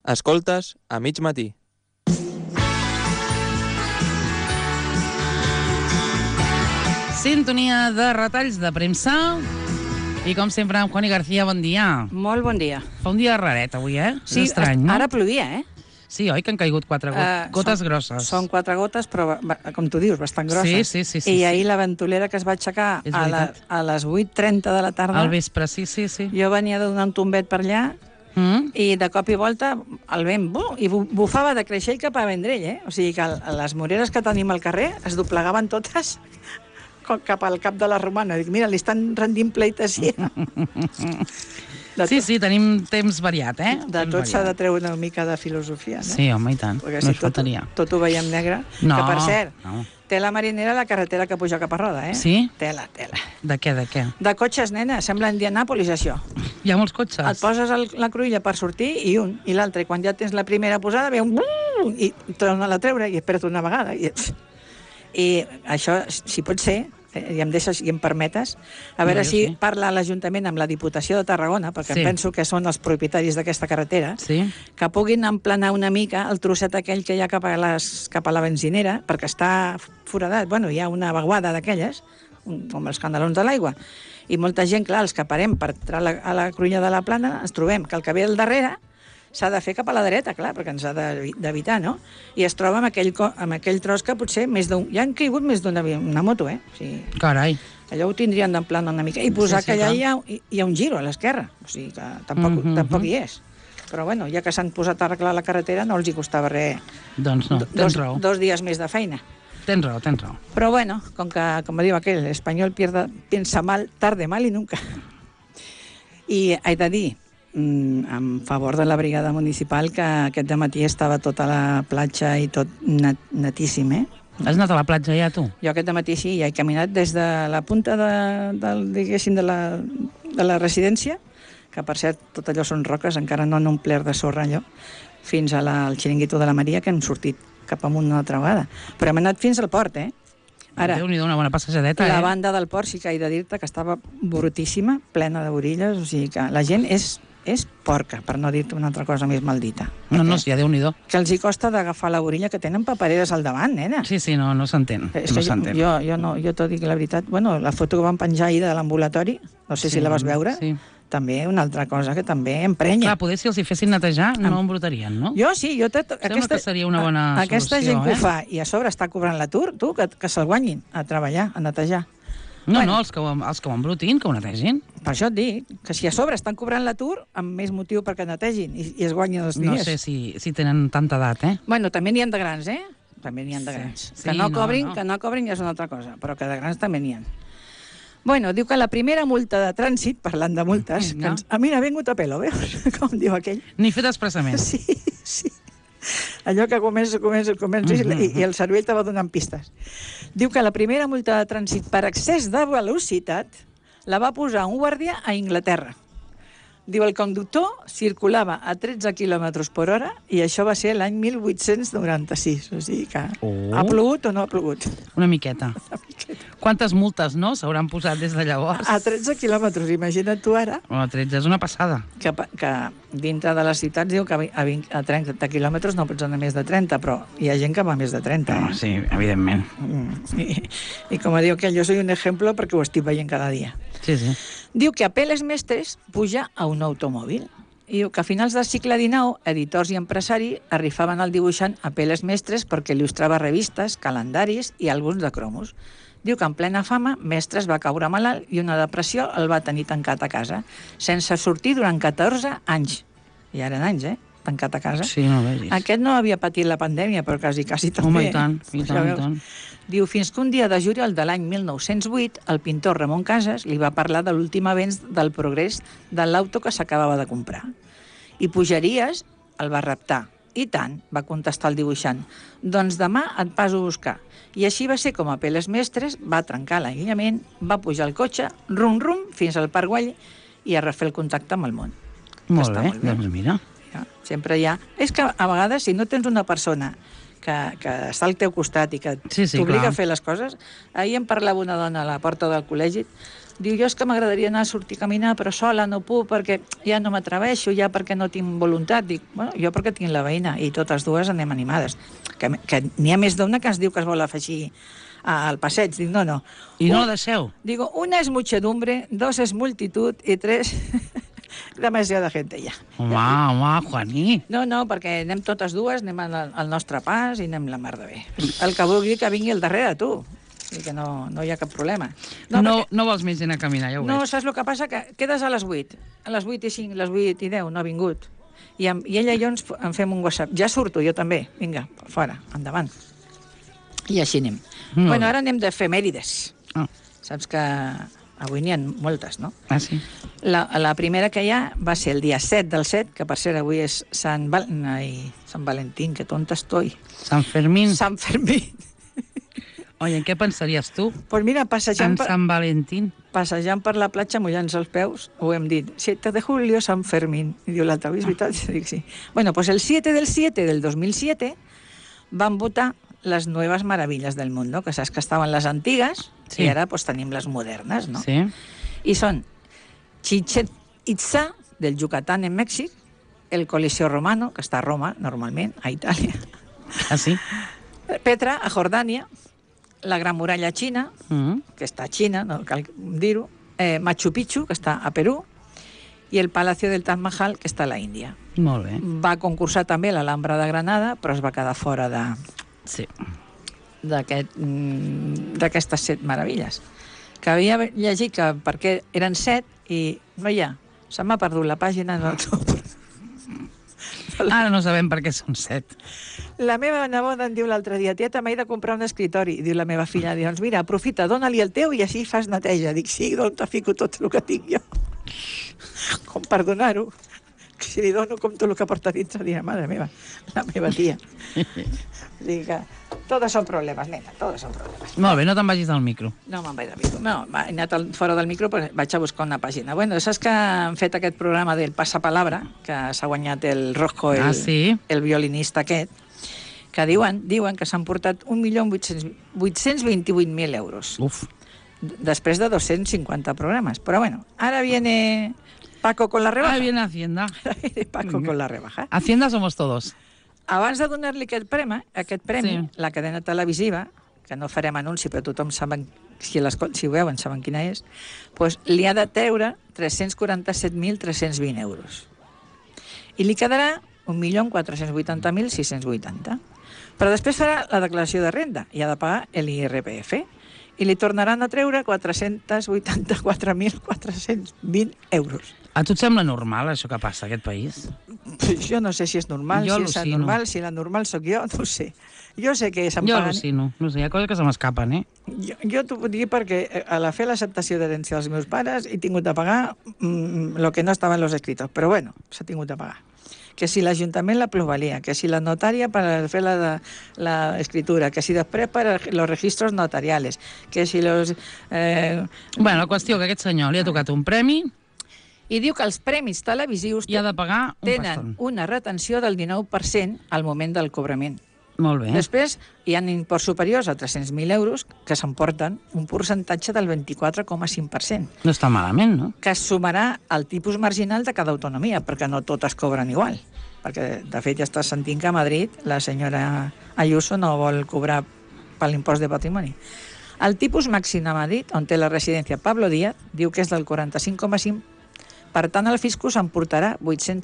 Escoltes a mig matí. Sintonia de retalls de premsa. I com sempre, amb Juani García, bon dia. Molt bon dia. Fa un dia raret avui, Sí, és estrany, no? Ara plovia, Sí, oi que han caigut 4 gotes grosses? Són 4 gotes, però, com tu dius, bastant grosses. Sí. I ahir la ventolera que es va aixecar a les 8:30 de la tarda... Al vespre, sí. Jo venia de donar un tombet per allà i de cop i volta el vent i bufava de Creixell cap a Vendrell, O sigui que les moreres que tenim al carrer es doblegaven totes cap al cap de la Romana. Dic, mira, li estan rendint pleitesia. Sí, tenim temps variat, De tot s'ha de treure una mica de filosofia, no? Sí, home, i tant. Perquè no si faltaria. tot ho veiem negre. No, que, per cert, no. tela marinera la carretera que puja cap a Roda, Sí? Tela. De què? De cotxes, nena, sembla Indianàpolis, això. Hi ha molts cotxes? Et poses la cruïlla per sortir i un, i l'altre. I quan ja tens la primera posada, ve un... i torna a treure i espera't una vegada. I això, si pot ser, i em deixes i em permetes, a veure si parla l'Ajuntament amb la Diputació de Tarragona, perquè penso que són els propietaris d'aquesta carretera, que puguin emplenar una mica el trosset aquell que hi ha cap a la benzinera, perquè està foradat. Bueno, hi ha una vaguada d'aquelles, com els candelons de l'aigua, i molta gent, clar, els que parem per entrar a la cruïlla de la Plana, ens trobem que el que ve al darrere s'ha de fer cap a la dreta, clar, perquè ens ha d'evitar, no? I es troba amb aquell tros que potser ja han caigut més d'una moto, O sigui, carai. Allò ho tindrien d'emplenar una mica. I posar que allà hi ha un giro a l'esquerra. O sigui que tampoc hi és. Però bueno, ja que s'han posat a arreglar la carretera, no els hi costava res. Doncs no, tens raó. 2 dies més de feina. Tens raó. Però bueno, com diu aquell, l'espanyol piensa mal, tarde, mal i nunca. I he de dir, en favor de la brigada municipal, que aquest dematí estava tota la platja i tot netíssim, Has anat a la platja ja, tu? Jo aquest dematí sí, ja he caminat des de la punta diguéssim, de la residència, que per cert, tot allò són roques, encara no han omplert de sorra allò, fins al xiringuito de la Maria, que hem sortit cap amunt una altra vegada. Però hem anat fins al port, Ara, Déu-n'hi-do, una bona passejadeta, La banda del port sí que he de dir-te que estava brutíssima, plena de borilles, o sigui que la gent és porca, per no dir-te una altra cosa més maldita. No, sí, Déu-n'hi-do. Que els hi costa d'agafar la borilla, que tenen papereres al davant, nena. Sí, no s'entén. Jo t'ho dic la veritat. Bueno, la foto que van penjar ahir de l'ambulatori, no sé si la vas veure, també una altra cosa que també emprenya. Clar, poder si els hi fessin netejar no embrutarien, no? Jo sí, Sembla que seria una bona solució, aquesta gent que ho fa i a sobre està cobrant l'atur, tu, que se'l guanyin a treballar, a netejar. No, els que ho embrutin, que ho netegin. Per això et dic, que si a sobre estan cobrant l'atur, amb més motiu perquè netegin i es guanyin els diners. No sé si tenen tanta edat, Bueno, també n'hi ha de grans, També n'hi ha de grans. Que no cobrin ja és una altra cosa, però que de grans també n'hi ha. Bueno, diu que la primera multa de trànsit, parlant de multes, a mi n'ha vingut a pelo, veus? Com diu aquell. Ni fet expressament. Sí. Allò que comença i el cervell te va donant pistes. Diu que la primera multa de trànsit per excés de velocitat la va posar un guàrdia a Anglaterra. Diu, el conductor circulava a 13 km per hora i això va ser l'any 1896. O sigui que ha plogut o no ha plogut? Una miqueta. Quantes multes, no, s'hauran posat des de llavors? A 13 quilòmetres, imagina't tu ara. A 13 és una passada. Que dintre de les ciutats diu que a 30 quilòmetres no pots anar més de 30, però hi ha gent que va més de 30. Sí, evidentment. I com diu que jo soy un ejemplo perquè ho estic veient cada dia. Sí. Diu que Apeles Mestres puja a un automòbil. I diu que a finals del segle XIX, editors i empresaris arrifaven al dibuixant Apeles Mestres perquè il·lustrava revistes, calendaris i alguns de cromos. Diu que en plena fama, Mestres va caure malalt i una depressió el va tenir tancat a casa, sense sortir durant 14 anys. I ara en anys, tancat a casa. Sí, no vegis. Aquest no havia patit la pandèmia, però quasi també. Home, i tant. Diu, fins que un dia de juliol de l'any 1908, el pintor Ramon Casas li va parlar de l'últim avenç del progrés de l'auto que s'acabava de comprar. I Pujaries el va reptar. I tant, va contestar el dibuixant. Doncs demà et passo a buscar. I així va ser com Apeles Mestres va trencar l'aïllament, va pujar el cotxe, rum, fins al Parc Güell i a refer el contacte amb el món. Molt bé, doncs mira. Sempre hi ha... És que a vegades, si no tens una persona que està al teu costat i que t'obliga a fer les coses... Ahir em parlava una dona a la porta del col·legi Diu, jo és que m'agradaria anar a sortir a caminar, però sola no puc perquè ja no m'atreveixo, ja perquè no tinc voluntat. Dic, bueno, jo perquè tinc la veïna, i totes dues anem animades. Que n'hi ha més d'una que es diu que es vol afegir al passeig. Dic, no. I no la deixeu? Digo, una es muchedumbre, dos es multitud i tres demasiada gente ja. Home, Juaní. No, perquè anem totes dues, anem al nostre pas i anem la mar de bé. El que vulgui que vingui al darrere, tu. I que no hi ha cap problema. No vols més anar a caminar, ja ho No, veig. saps el que passa? Que quedes a les 8. A les 8 i 5, a les 8 i 10 no ha vingut. I ella i jo en fem un WhatsApp. Ja surto, jo també. Vinga, fora, endavant. I així anem. Bueno, ara anem d'efemèrides. Saps que avui n'hi ha moltes, no? Ah, sí? La primera que hi ha va ser el dia 7 del 7, que per cert avui és Sant Valentín, que tonta estoy. Sant Fermín. Sant Fermín. Oye, en què pensaries tu? Pues mira, Sant Valentín. Passejant per la platja, mullant-se els peus, ho hem dit, 7 de julio, Sant Fermín. I diu l'altre, és veritat? Dic, sí. Bueno, pues el 7 del 7 del 2007 van votar les nuevas maravillas del mundo, que saps que estaven les antigues, sí. I ara pues, tenim les modernes, no? Sí. I són Chichén Itzá, del Yucatán en Mèxic, el Coliseo Romano, que està a Roma, normalment, a Itàlia. Ah, sí? Petra, a Jordània, la Gran Muralla Xina, que està a Xina, no cal dir-ho, Machu Picchu, que està a Perú, i el Palacio del Taj Mahal, que està a la Índia. Molt bé. Va concursar també l'Alhambra de Granada, però es va quedar fora sí. d'aquestes 7 meravilles. Que havia llegit que perquè eren 7 i no hi ha. Se m'ha perdut la pàgina. No. Ara no sabem per què són 7. La meva neboda em diu l'altre dia, tieta, m'he de comprar un escritori. I diu la meva filla, doncs mira, aprofita, dona-li el teu i així fas neteja. Dic, sí, d'on te fico tot el que tinc jo? Com per donar-ho? Si li dono com tot el que porta dins, dirà, madre meva, la meva tia. Dic que totes són problemes, nena, totes són problemes. Molt bé, no te'n vagis del micro. No me'n vaig del micro. No, he anat fora del micro, però vaig a buscar una pàgina. Bueno, saps que han fet aquest programa del Passapalabra, que s'ha guanyat el Rosco, sí? El violinista aquest, que diuen que s'han portat 1.828.000 euros. Uf. Després de 250 programes. Però bueno, ara viene Paco con la rebaja. Ahora viene Hacienda. Paco con la rebaja. Hacienda somos todos. Abans de donar-li aquest premi, sí. La cadena televisiva, que no farem anunci, però tothom saben, si ho veuen, saben quina és, doncs li ha de treure 347.320 euros. I li quedarà 1.480.680. Però després farà la declaració de renda i ha de pagar l'IRPF. I li tornaran a treure 484.420 euros. A tu et sembla normal això que passa a aquest país? Jo no sé si és normal, jo si és anormal, si l'anormal sóc jo, no ho sé. Jo sé que se'n jo paguen... al·lucino, no sé, hi ha coses que se m'escapen, eh? Jo t'ho puc dir perquè a la fer l'acceptació d'herència dels meus pares he tingut de pagar lo que no estava en los escritos, però bueno, s'ha tingut de pagar. Que si l'Ajuntament la plusvalía, que si la notària per fer la escritura, que si després per los registros notariales, que si los... Bueno, la qüestió que aquest senyor li ha tocat un premi... I diu que els premis televisius i ha de pagar un tenen paston. Una retenció del 19% al moment del cobrament. Molt bé. Després hi ha imports superiors a 300.000 euros que s'emporten un percentatge del 24,5%. No està malament, no? Que es sumarà al tipus marginal de cada autonomia, perquè no totes cobren igual. Perquè, de fet, ja està sentint que a Madrid la senyora Ayuso no vol cobrar per l'impost de patrimoni. El tipus màxim a Madrid, on té la residència Pablo Díaz, diu que és del 45,5%. Per tant, el fisco s'emportarà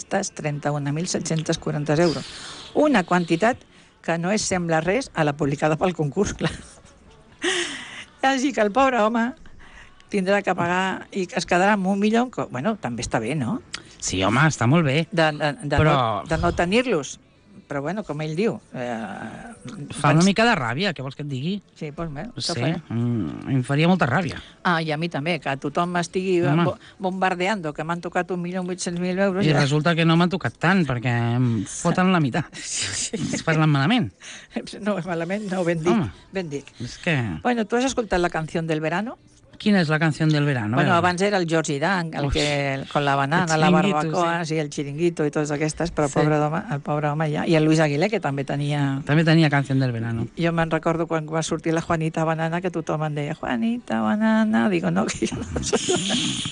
831.740 euros. Una quantitat que no es sembla res a la publicada pel concurs, clar. Així que el pobre home tindrà que pagar i es quedarà amb 1 milió, que, bueno, també està bé, no? Sí, home, està molt bé. De però... no tenir-los. Però, bueno, com ell diu... Fa una mica de ràbia, què vols que et digui? Sí, doncs bé. Sí, em faria molta ràbia. Ah, i a mi també, que tothom estigui bombardeando, que m'han tocat 1.800.000 euros. I resulta que no m'han tocat tant, perquè em foten la meitat. Es parlen malament. No, malament, no, ben dit. Home, ben dit. És que... Bueno, ¿tú has escoltat la canción del verano? Quina és la canció del verano? Bueno, abans era el George Dan, con la banana, el la chiringuito, barbacoa, sí, el chiringuito i totes aquestes, però Sí. el pobre home ja. I el Luis Aguilé, que també tenia... També tenia canció del verano. Jo me'n recordo quan va sortir la Juanita Banana, que tothom em deia, Juanita Banana, digo, no, que jo no sé.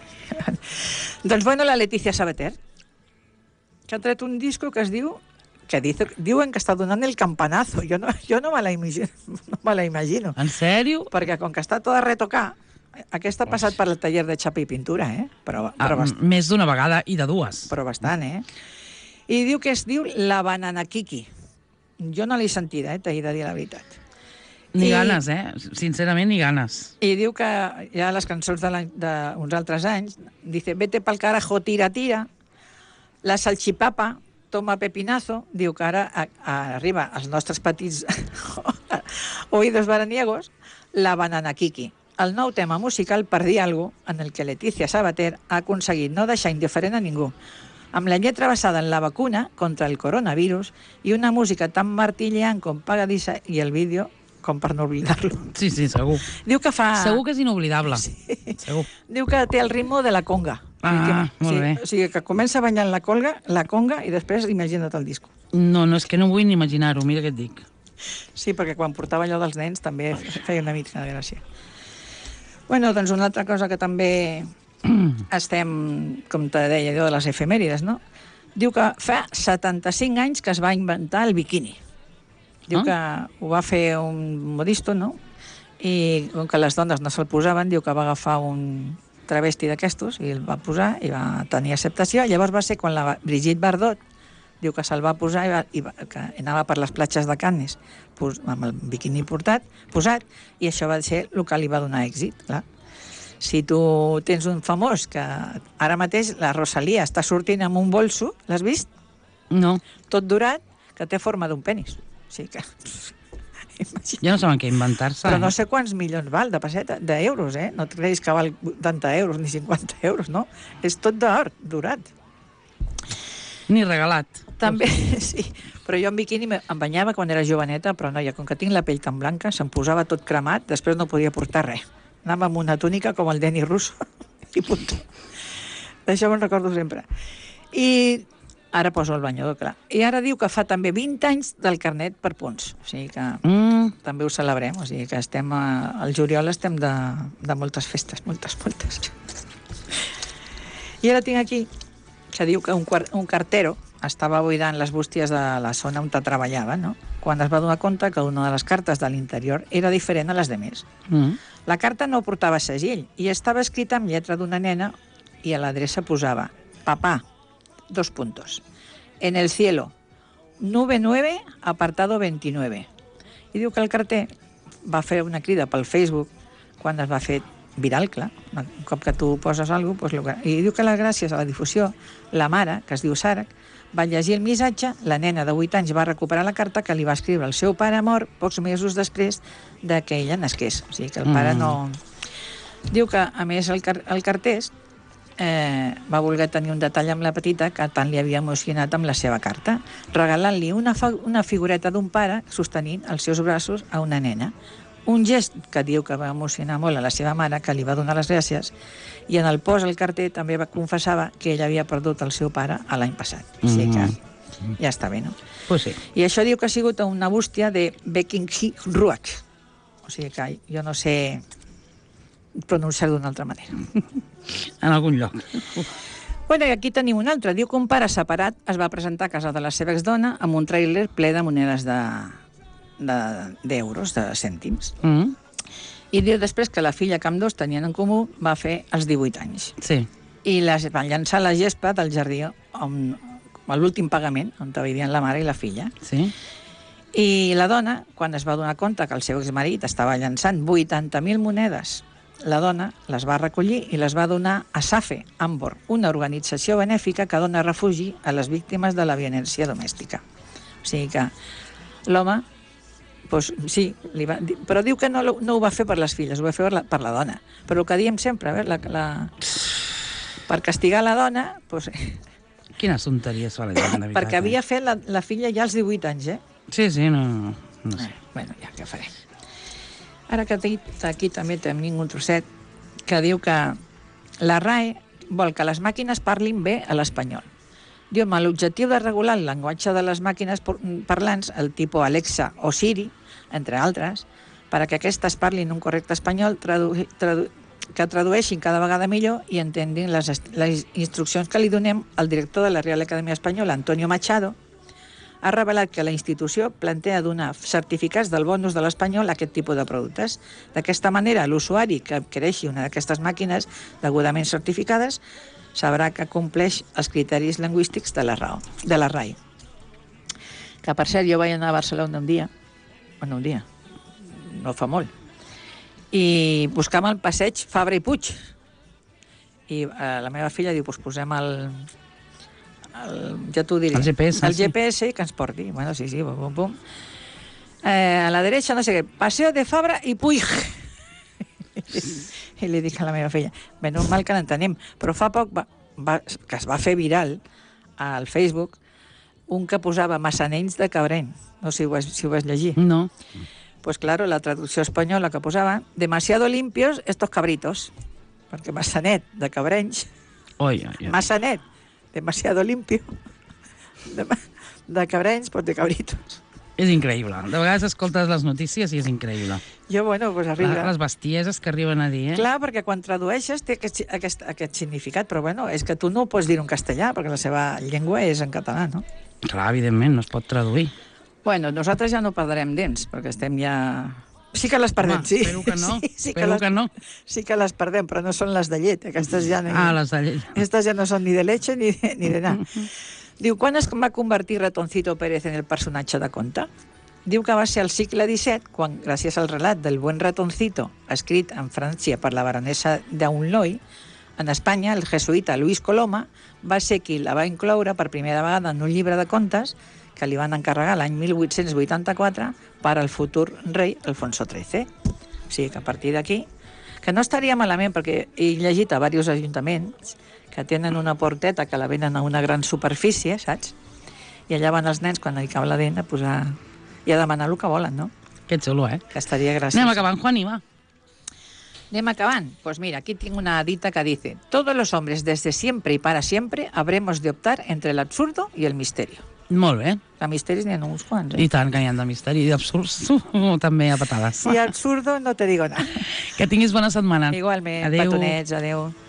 Doncs bueno, la Leticia Sabater, que ha tret un disco que es diu, diuen que està donant el campanazo. Jo no me la imagino, En sèrio? perquè com que està tot a retocar, aquesta ha passat per el taller de xapa i pintura, però Més d'una vegada i de dues. però bastant, I diu que es diu La Banana Kiki. Jo no l'he sentida, t'he de dir la veritat. Ni I- ganes, sincerament, ni ganes. I diu que ja les cançons d'uns altres anys, dice, vete pa'l carajo, tira, tira, la salchipapa, toma pepinazo, diu que ara arriba als nostres petits oídos veraniegos, La Banana Kiki, el nou tema musical per dir alguna cosa en el que Leticia Sabater ha aconseguit no deixar indiferent a ningú, amb la lletra basada en la vacuna contra el coronavirus i una música tan martillant com pagadissa i el vídeo com per no oblidar-lo. Sí, segur. Diu que fa... Segur que és inoblidable. Sí. Segur. Diu que té el ritme de la conga. Molt bé. O sigui, que comença ballant la conga i després imagina't el disco. No, és que no vull ni imaginar-ho, mira què et dic. Sí, perquè quan portava allò dels nens també feia una mica de gràcia. Bueno, doncs una altra cosa que també estem, com te deia jo, de les efemèrides, no? Diu que fa 75 anys que es va inventar el biquini. Diu que ho va fer un modisto, no? I com que les dones no se'l posaven, diu que va agafar un travesti d'aquestos i el va posar i va tenir acceptació. Llavors va ser quan la Brigitte Bardot diu que se'l va posar que anava per les platges de Cannes amb el biquini posat, i això va ser el que li va donar èxit, clar. Si tu tens un famós que ara mateix la Rosalía està sortint amb un bolso, l'has vist? No. Tot durat, que té forma d'un penis. O sigui que... Ja no saben què inventar-se. Però no sé quants milions val d'euros, No et creguis que val 80 euros ni 50 euros, no? És tot d'or, durat. Ni regalat. També, sí. Però jo en biquini em banyava quan era joveneta, però noia, com que tinc la pell tan blanca, se'm posava tot cremat, després no podia portar res. Anava amb una túnica com el Denny Russo. I punt. D'això me'n recordo sempre. I ara poso el banyador, clar. I ara diu que fa també 20 anys del carnet per punts. O sigui que també ho celebrem. O sigui que estem al juliol estem de moltes festes, moltes. I ara tinc aquí que diu que un cartero estava buidant les bústies de la zona on treballava, no? Quan es va donar compte que una de les cartes de l'interior era diferent a les demés. La carta no portava segell i estava escrita amb lletra d'una nena i a l'adreça posava papá, 2 puntos. En el cielo, nube 9, apartado 29. I diu que el carter va fer una crida pel Facebook quan es va fer viral, clar. Un cop que tu poses alguna cosa... I diu que gràcies a la difusió, la mare, que es diu Sara, va llegir el missatge, la nena de 8 anys va recuperar la carta que li va escriure el seu pare mort pocs mesos després de que ella nasqués. O sigui que el pare no... Diu que, a més, el carter va voler tenir un detall amb la petita que tant li havia emocionat amb la seva carta, regalant-li una figureta d'un pare sostenint els seus braços a una nena. Un gest que diu que va emocionar molt a la seva mare, que li va donar les gràcies, i en el post el carter també confessava que ell havia perdut el seu pare l'any passat. O sigui que ja està bé, no? Pues sí. I això diu que ha sigut una bústia de Beckingruach. O sigui que jo no sé pronunciar d'una altra manera. En algun lloc. Bueno, i aquí tenim un altre. Diu que un pare separat es va presentar a casa de la seva exdona amb un tràiler ple de monedes d'euros, de cèntims. I diu després que la filla que ambdós tenien en comú va fer els 18 anys. Sí. I les van llançar a la gespa del jardí a l'últim pagament, on vivien la mare i la filla. Sí. I la dona, quan es va donar compte que el seu exmarit estava llançant 80.000 monedes, la dona les va recollir i les va donar a SAFE, Ambor, una organització benèfica que dona refugi a les víctimes de la violència domèstica. O sigui que l'home, doncs, sí, però diu que no ho va fer per les filles, ho va fer per la dona. Però el que diem sempre, per castigar la dona... Doncs, quines tonteries fa la gent, de veritat. perquè havia fet la filla ja als 18 anys, Sí, no sé. Bueno, ja, què faré. Ara que aquí també tenim un trosset que diu que la RAE vol que les màquines parlin bé a l'espanyol. Diu, amb l'objectiu de regular el llenguatge de les màquines parlants, el tipus Alexa o Siri, entre altres, perquè aquestes parlin un correcte espanyol, que tradueixin cada vegada millor i entenguin les instruccions que li donem, el director de la Real Acadèmia Espanyola, Antonio Machado, ha revelat que la institució plantea donar certificats del bonus de l'espanyol a aquest tipus de productes. D'aquesta manera, l'usuari que adquireixi una d'aquestes màquines degudament certificades sabrà que compleix els criteris lingüístics de la RAE. Que, per cert, jo vaig anar a Barcelona un dia, no fa molt, i buscàvem el passeig Fabra i Puig. I la meva filla diu, doncs posem ja t'ho diré. El GPS, el GPS que ens porti. Bueno, sí, bum, bum. A la derecha, no sé què, Paseo de Fabra i Puig. I li dic a la meva filla, menys mal que l'entenem, però fa poc que es va fer viral al Facebook un que posava Massanells de Cabreny. No sé si ho vas llegir. No. Pues claro, la traducció espanyola que posava, demasiado limpios estos cabritos, perquè Massanet de Cabrenys, Massanet, demasiado limpio, de Cabrenys, pues de cabritos. És increïble. De vegades escoltes les notícies i és increïble. Jo, bueno, pues arriba... Les bestieses que arriben a dir, Clar, perquè quan tradueixes té aquest significat, però bueno, és que tu no ho pots dir en castellà, perquè la seva llengua és en català, no? Clar, evidentment, no es pot traduir. Bueno, nosaltres ja no perdrem dents, perquè estem ja... Sí que les perdem, sí. Espero que no. Espero que no. Sí que les perdem, però no són les de llet. Aquestes ja no... Les de llet. Aquestes ja no són ni de leche ni de nada. Diu, quan es va convertir Ratoncito Pérez en el personatge de conte? Diu que va ser al segle XVII, quan, gràcies al relat del Buen Ratoncito, escrit en França per la baronessa d'Aulnoy, en Espanya, el jesuïta Luis Coloma va ser qui la va incloure per primera vegada en un llibre de contes que li van encarregar l'any 1884 per al futur rei Alfonso XIII. O sigui que a partir d'aquí, que no estaria malament, perquè he llegit a diversos ajuntaments que tenen una porteta que la venen a una gran superfície, saps? I allà van els nens, quan hi cau la dent, a posar... i a demanar el que volen, no? Que xulo, Que estaria graciós. Anem acabant, Juani, va. Anem acabant. Pues mira, aquí tengo una dita que dice: todos los hombres desde siempre y para siempre habremos de optar entre el absurdo y el misterio. Molt bé. De misteris n'hi ha uns quants, I tant que n'hi ha de misteri, i d'absurds també a patades. Si absurdo no te digo nada. Que tinguis bona setmana. Igualment, adéu. petonets, adéu.